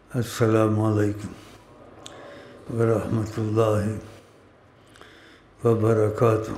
السلام علیکم ورحمۃ اللہ وبرکاتہ۔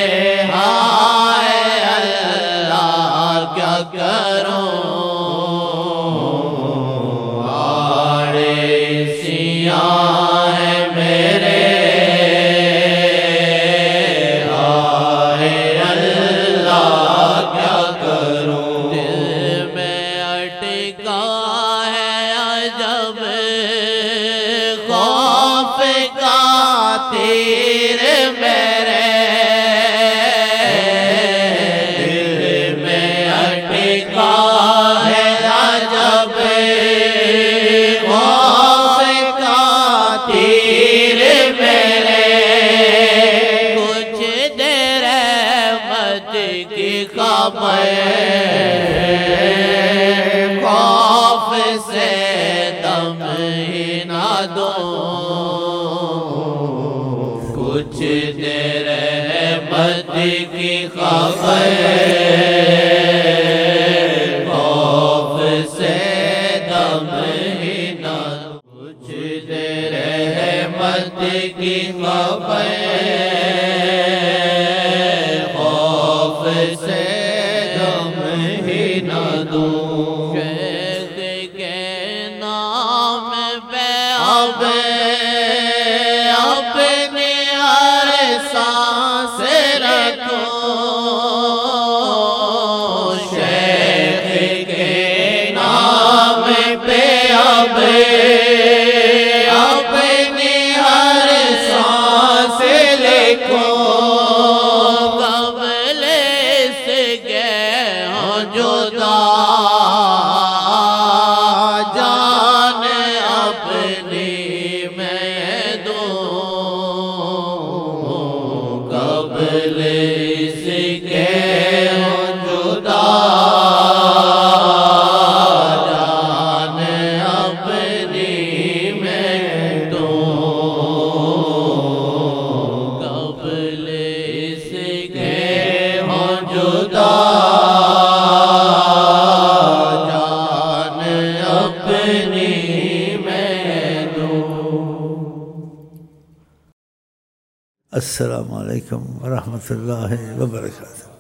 کروں خوف سے دم ہی نہ دوں، کچھ دیر رحمت کی خبر، خوف سے دم ہی نہ دوں، کچھ دیر رحمت کی خبر، خوف سے دم ہی نہ دوں۔ شیخ کے نام پہ اب اپنی ہر سانس رکھو، شیخ کے نام پہ اب اپنی ہر سانس لکھو، قبل اس کے ہوں جدا، جان اپنی میں دوں، قبل اس کے ہوں جدا، جان اپنی میں دوں، قبل اس کے ہوں جدا، جان اپنی میں دوں۔ السلام علیکم ورحمۃ اللہ وبرکاتہ۔